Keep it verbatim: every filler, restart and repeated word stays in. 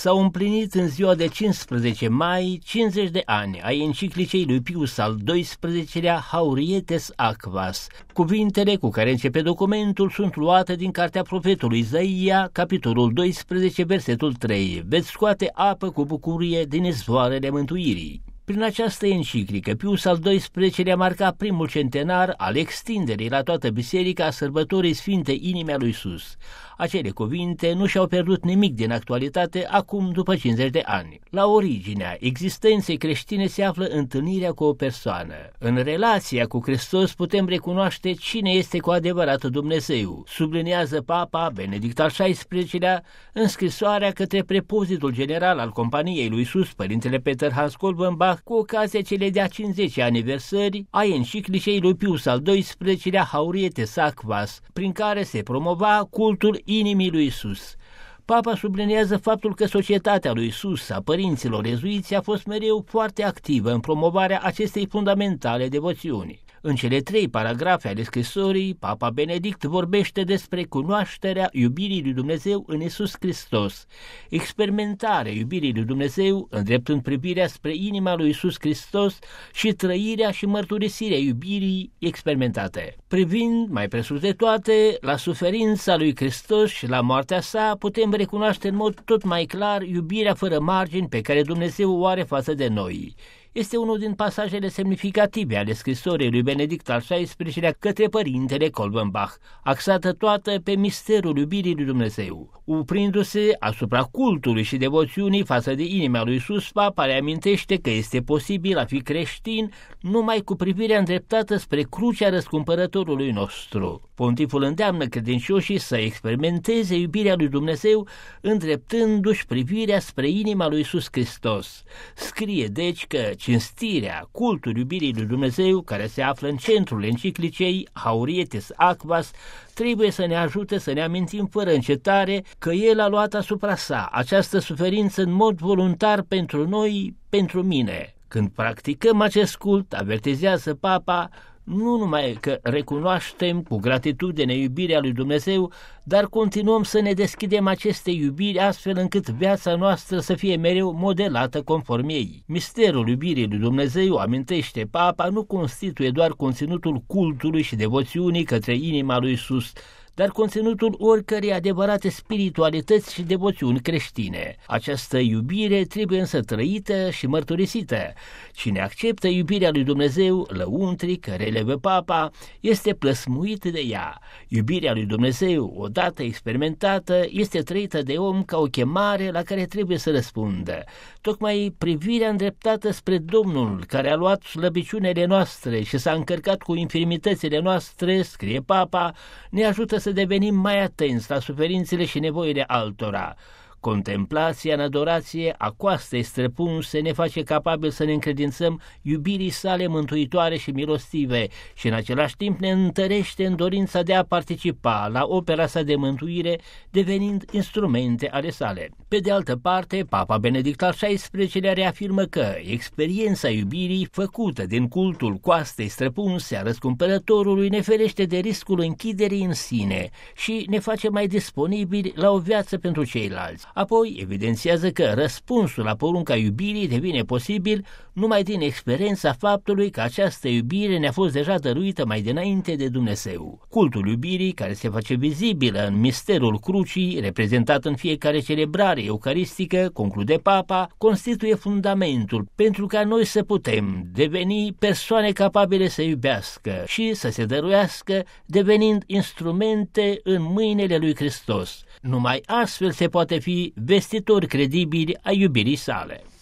S-au împlinit în ziua de cincisprezece mai cincizeci de ani ai enciclicei lui Pius al doisprezecelea Haurietes Aquas. Cuvintele cu care începe documentul sunt luate din cartea profetului Isaia, capitolul doisprezece, versetul trei. Veți scoate apă cu bucurie din izvoarele mântuirii. Prin această enciclică, Pius al doisprezecelea marca primul centenar al extinderii la toată biserica a sărbătorii Sfintei Inimii lui Iisus. Acele cuvinte nu și-au pierdut nimic din actualitate acum după cincizeci de ani. La originea existenței creștine se află întâlnirea cu o persoană. În relația cu Hristos putem recunoaște cine este cu adevărat Dumnezeu, subliniază Papa Benedict al șaisprezecelea în scrisoarea către prepozitul general al Companiei lui Iisus, Părintele Peter Hans Kolbenbach, cu ocazia celei de-a cincizecea aniversări a enciclicei lui Pius al doisprezecelea Haurietes Aquas, prin care se promova cultul inimii lui Iisus. Papa subliniază faptul că societatea lui Iisus, a părinților ezuiți, a fost mereu foarte activă în promovarea acestei fundamentale devoțiuni. În cele trei paragrafe ale scrisorii, Papa Benedict vorbește despre cunoașterea iubirii lui Dumnezeu în Iisus Hristos, experimentarea iubirii lui Dumnezeu îndreptând privirea spre inima lui Iisus Hristos și trăirea și mărturisirea iubirii experimentate. Privind mai presus de toate la suferința lui Hristos și la moartea sa, putem recunoaște în mod tot mai clar iubirea fără margini pe care Dumnezeu o are față de noi. Este unul din pasajele semnificative ale scrisorii lui Benedict al șaisprezecelea către Părintele Kolbenbach, axată toată pe misterul iubirii lui Dumnezeu. Uprindu-se asupra cultului și devoțiunii față de inima lui Iisus, Papa reamintește că este posibil a fi creștin numai cu privirea îndreptată spre crucea răscumpărătorului nostru. Pontiful îndeamnă credincioșii să experimenteze iubirea lui Dumnezeu îndreptându-și privirea spre inima lui Iisus Hristos. Scrie deci că cinstirea, cultul iubirii lui Dumnezeu, care se află în centrul enciclicei Haurietes Aquas, trebuie să ne ajute să ne amintim fără încetare că El a luat asupra sa această suferință în mod voluntar pentru noi, pentru mine. Când practicăm acest cult, avertizează Papa, nu numai că recunoaștem cu gratitudine iubirea lui Dumnezeu, dar continuăm să ne deschidem aceste iubiri astfel încât viața noastră să fie mereu modelată conform ei. Misterul iubirii lui Dumnezeu, amintește Papa, nu constituie doar conținutul cultului și devoțiunii către inima lui Iisus, dar conținutul oricărei adevărate spiritualități și devoțiuni creștine. Această iubire trebuie însă trăită și mărturisită. Cine acceptă iubirea lui Dumnezeu lăuntric, relevă Papa, este plăsmuit de ea. Iubirea lui Dumnezeu, odată experimentată, este trăită de om ca o chemare la care trebuie să răspundă. Tocmai privirea îndreptată spre Domnul, care a luat slăbiciunile noastre și s-a încărcat cu infirmitățile noastre, scrie Papa, ne ajută să devenim mai atenți la suferințele și nevoile altora. Contemplația în adorație a coastei străpunse ne face capabil să ne încredințăm iubirii sale mântuitoare și milostive și în același timp ne întărește în dorința de a participa la opera sa de mântuire, devenind instrumente ale sale. Pe de altă parte, Papa Benedict al șaisprezecelea reafirmă că experiența iubirii făcută din cultul coastei străpunse a răscumpărătorului ne ferește de riscul închiderii în sine și ne face mai disponibili la o viață pentru ceilalți. Apoi evidențiază că răspunsul la porunca iubirii devine posibil numai din experiența faptului că această iubire ne-a fost deja dăruită mai dinainte de Dumnezeu. Cultul iubirii, care se face vizibilă în misterul crucii, reprezentat în fiecare celebrare eucaristică, conclude Papa, constituie fundamentul pentru ca noi să putem deveni persoane capabile să iubească și să se dăruiască, devenind instrumente în mâinile lui Hristos. Numai astfel se poate fi vestitori credibili a iubirii sale.